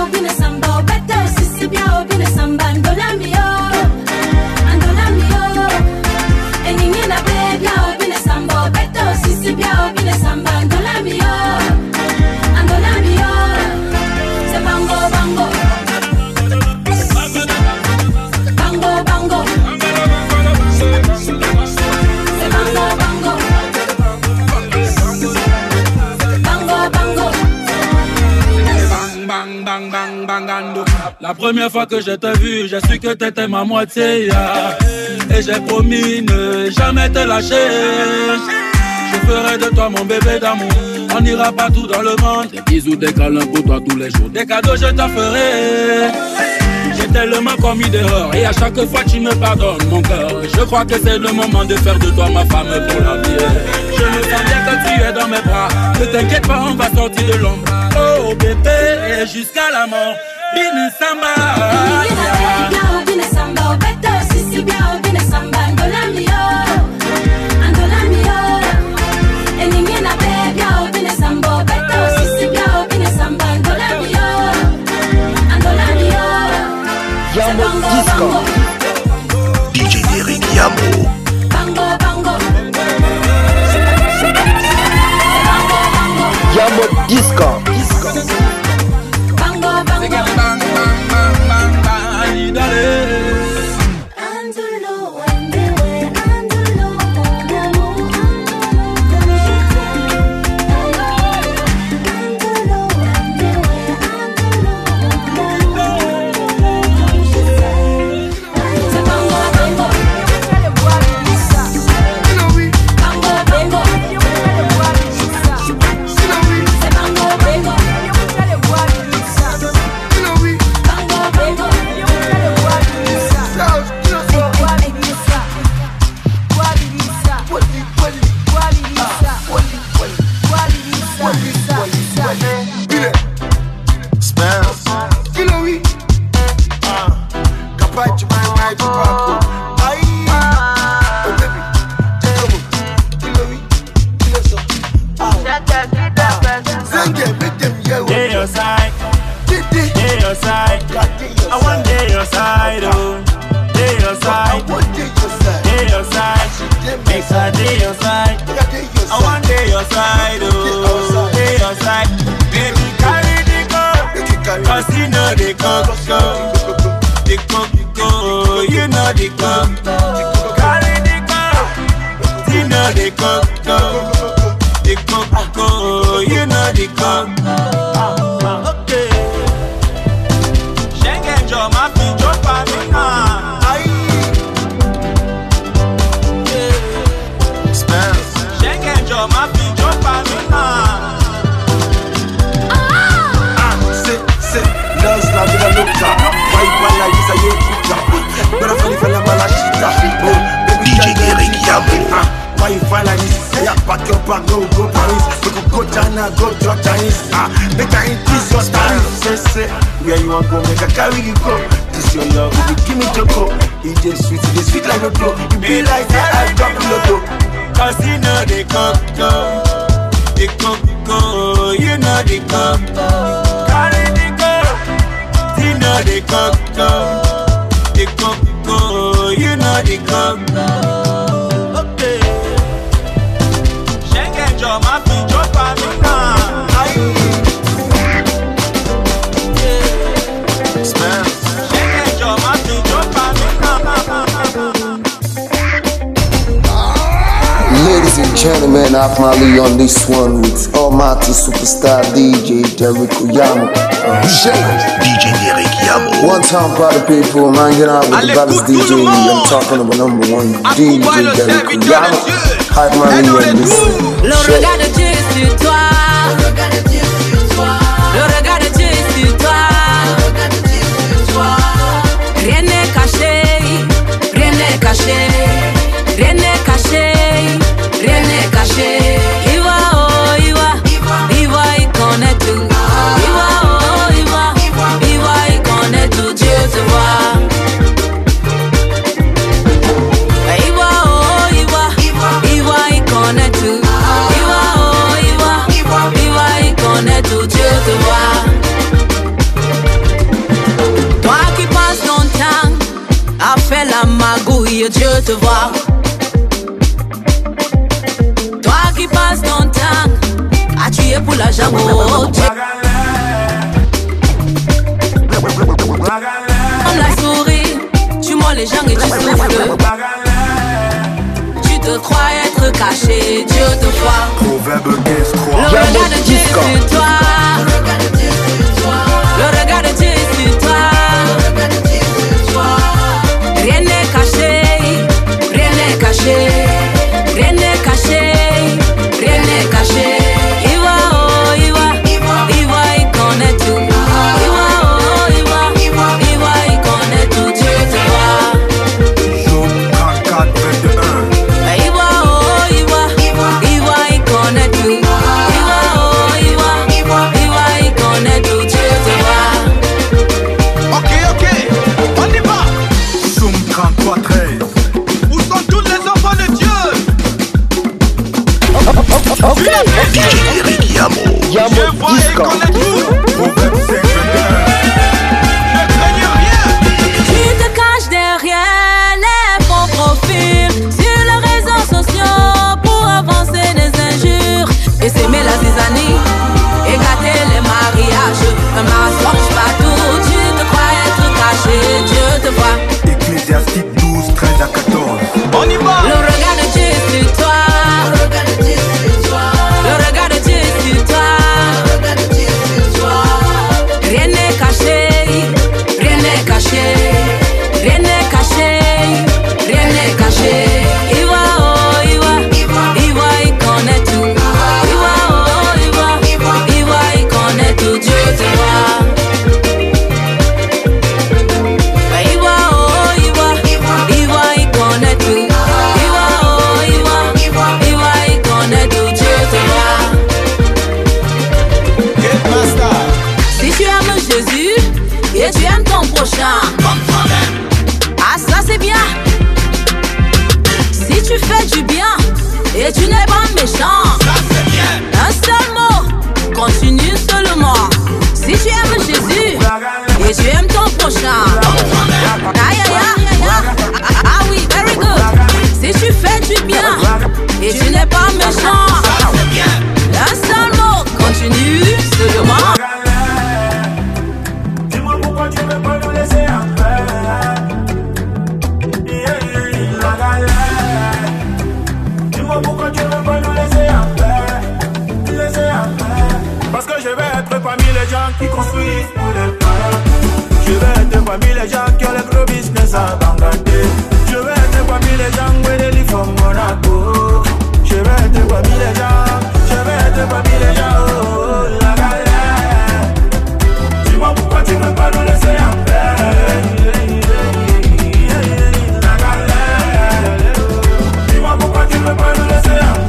La première fois que je t'ai vu, j'ai su que t'étais ma moitié, yeah. Et j'ai promis ne jamais te lâcher. Je ferai de toi mon bébé d'amour. On ira partout dans le monde. Des bisous, des câlins pour toi tous les jours. Des cadeaux je t'en ferai. J'ai tellement commis d'erreurs et à chaque fois tu me pardonnes mon cœur. Je crois que c'est le moment de faire de toi ma femme pour la vie. Je me sens bien quand tu es dans mes bras. Ne t'inquiète pas, on va sortir de l'ombre. Oh bébé, jusqu'à la mort. Bini samba, bini samba, beto sisi biao bini samba, angola mio, eningi na be biao bini samba, beto sisi biao bini samba, angola mio, Yamo Disco, DJ Derek Yamo, bango bango, Yamo Disco. Balinese. Yeah, pack your bag, go Paris. We could go China, go to Chinese. Make I increase your tariff. Say, where you want go, make I carry you go. This your love, if you give me choco. It just sweet like a flow. You be like that, I drop the logo. Cause you know the coco, you know the coco. Carry the coco, you know the coco, you know the coco. Okay. Shengen jo ma fi jo pa mi na. Shengen jo ma fi jo pa mi na. Ladies and gentlemen, Akmali on this one with Almighty Superstar DJ Jericho Yamo. DJ Derek Yamo. One time, party people, I'm hanging out with the baddest DJ. I'm talking about number one DJ Jericho Yamo. Hype man, on this. Le regard de Dieu sur toi. Le regard de Dieu sur toi. Le regard de Dieu sur toi. Le regard de Dieu sur toi. Rien n'est caché, rien n'est caché, rien n'est caché. Rien n'est caché. Il va, oh, il va, il connaît tout. Il va, oh, il connaît tout. Dieu te voit. Il va, oh, il connaît tout. Il va, oh, il connaît tout. Dieu te voit. Toi qui passes ton temps à faire la magouille, Dieu te voit. Qui passe ton temps à tuer pour la jambe. Comme la souris, tu mords les gens et tu souffles. Tu te crois être caché, Dieu te voit. Proverbe 15, 3. Le regard de Dieu sur toi. Le regard de Dieu sur toi. Rien n'est caché, rien n'est caché, rien n'est caché. Rien n'est caché. Il va, oh, il connaît tout. Il va, oh, il connaît tout. Dieu te voit. Job 44, 21. Il va, oh, il connaît tout. Il va, oh, il connaît tout. Dieu te voit. Ok, on y va. Zoom 33, 13. Où sont tous les enfants de Dieu? DJ Derek Yamo. Je vois et connais tout. Proverbe 5, 21. Ne craignez rien. Tu te caches derrière les faux profils sur les réseaux sociaux pour avancer des injures et s'aimer la zizanie et gâter les mariages. Un mensonge partout, tu te crois être caché, Dieu te voit. Ecclésiastique 12, 13 à 14. On y va. Le regard de Dieu sur toi. Le regard de Dieu sur toi. Le regard de Dieu sur toi. Le regard de Dieu sur toi. Rien n'est caché, rien n'est caché, rien n'est caché, rien n'est caché. Il va, oh, il connaît tout. Il va, oh, il connaît tout. Dieu te voit. Il va, oh, il connaît tout. Il va, oh, il connaît tout. Dieu te voit. Si tu aimes Jésus et tu aimes ton prochain, ah ça c'est bien. Si tu fais du bien et tu n'es pas méchant, ça c'est bien. Un seul mot, continue seulement. Si tu aimes Jésus et tu aimes ton prochain, aïe aïe aïe, ah oui, very good. Si tu fais du bien et tu n'es pas méchant, ça c'est bien. Un seul mot, continue seulement. Dis-moi pourquoi tu veux pas nous laisser en paix. La galère. Dis-moi pourquoi tu veux pas nous laisser en paix. Laisser en paix. Parce que je vais être parmi les gens qui construisent pour les parents. Je vais être parmi les gens qui ont les gros business à Bangladesh. Je vais être parmi les gens où ils livrent from Monaco. Je vais être parmi les gens. Je vais être parmi les gens. Oh, la galère. Dis-moi pourquoi tu veux pas nous laisser en paix. La galère. Dis-moi pourquoi tu veux pas nous laisser en paix.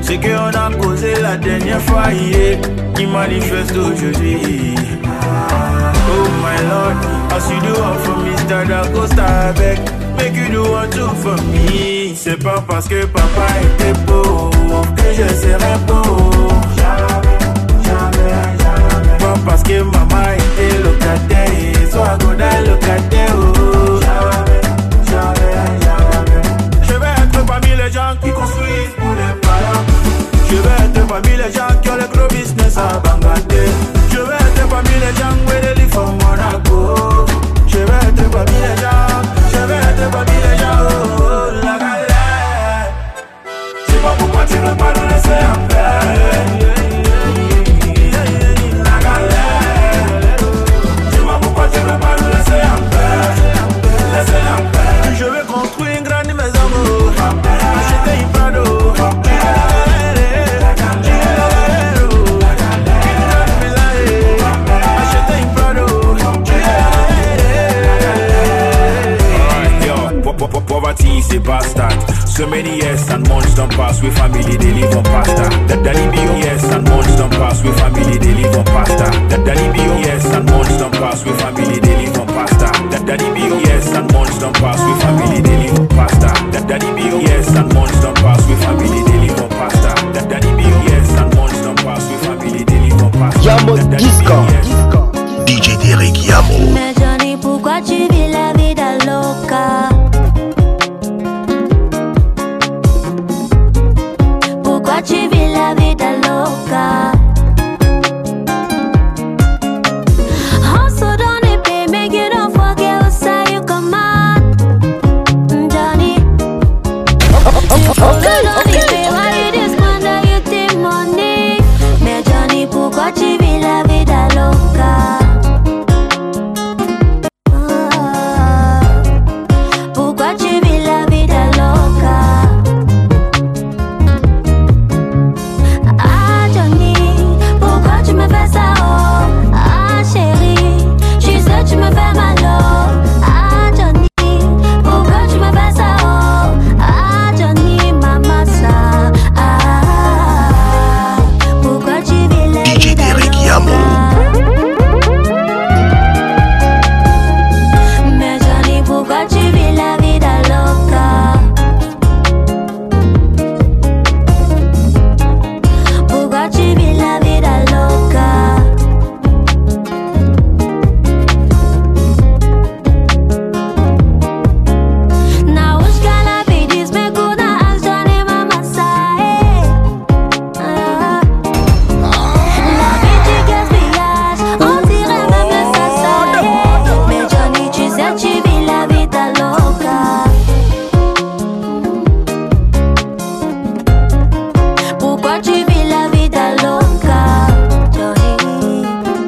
c'est qu'on a causé la dernière fois hier qui manifeste aujourd'hui. Oh my Lord, as you do one for me, start a go start back. Make you do one too for me. C'est pas parce que papa était pauvre que je serai pauvre. Pas parce que maman était locataire, soit Goda locataire. Je vais être parmi les gens qui construisent pour les parents. Je vais être parmi les gens qui ont le gros business à Bangladesh. Je vais être parmi les gens où ils live from Monaco. Je vais être parmi les gens, je vais être parmi les gens, oh, la galère. C'est pas pourquoi tu veux pas nous laisser en paix. La galère. C'est pas pourquoi tu veux pas nous laisser en paix. Laisser en paix. Je vais construire une grande maison, acheter une Prado. Poverty is a bastard. So many years and months don't pass with family, they live on pasta. That daddy be years and months don't pass with family, they live on pasta. That daddy be years and months don't pass with family, they live on pasta. That daddy be years and months don't pass with family, they live on pasta. That daddy be years and months don't pass with family, they live on pasta. That daddy be years and months don't pass with family, they live on pasta. Yamo Disco. DJ Derek Yamo. Mais Johnny, pourquoi tu vis la vida loca? Pourquoi tu vis la vida loca? Hustle on it, babe, make you don't forget who say you come out. Johnny, hustle on it, babe, why you just squander your team money? Mais Johnny, pourquoi tu vis la vida loca? Pourquoi tu vis la vida loca? Ah Johnny, pourquoi tu me fais ça oh? Ah chérie, tu sais tu me fais mal oh. Ah Johnny, pourquoi tu me fais ça oh? Ah Johnny, maman ça. Ah, pourquoi tu vis la DJ Derek Yamo. Mais Johnny, pourquoi tu vis la vida loca? Pourquoi tu vis la vida loca? Now which gonna be this? Me coulda ask Johnny mama say. La vie du gaspillage, on dirait même le sassaye. Mais Johnny, tu sais tu vis la vida loca. Pourquoi tu vis la vida loca, Johnny?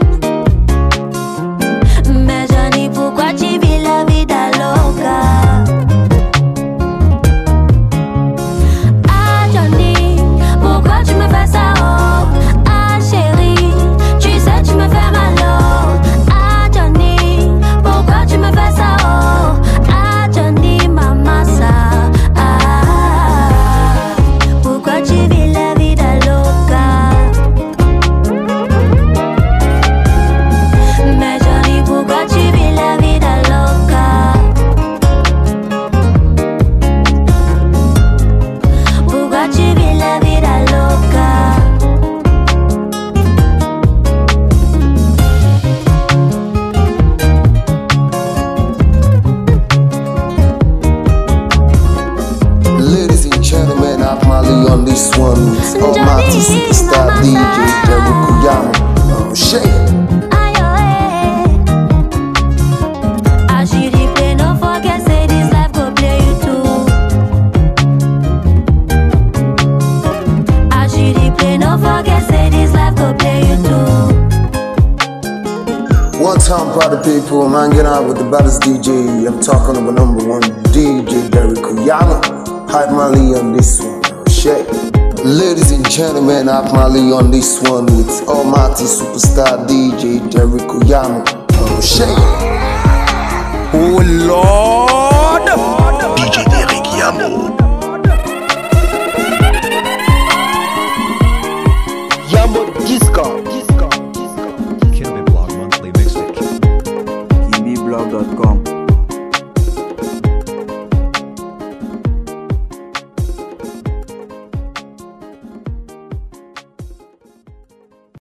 Mais Johnny, pourquoi tu vis la vida loca? Ah Johnny, pourquoi tu me fais ça oh? Ah chérie, tu sais tu me fais mal oh. Ah Johnny, pourquoi tu me fais ça oh? Ah Johnny, maman ça. Ah, pourquoi tu vis la vida loca? Mais Johnny, pourquoi tu vis la vida loca? Pourquoi tu vis la vida loca? Ladies and gentlemen, I'm Mali on this one with Almighty Superstar DJ Derek Yamo. Oh, shake it. As you dey play, no forget say this life go play you too. As you dey play, no forget say this life go play you too. One time, party people, I'm hanging out with the baddest DJ. I'm talking about number one DJ Derek Yamo. Hype Mali on this one. Oh, shake. Ladies and gentlemen, I'm Mali on this one with Almighty Superstar DJ Derek Yamo. Oh, shake. Oh Lord.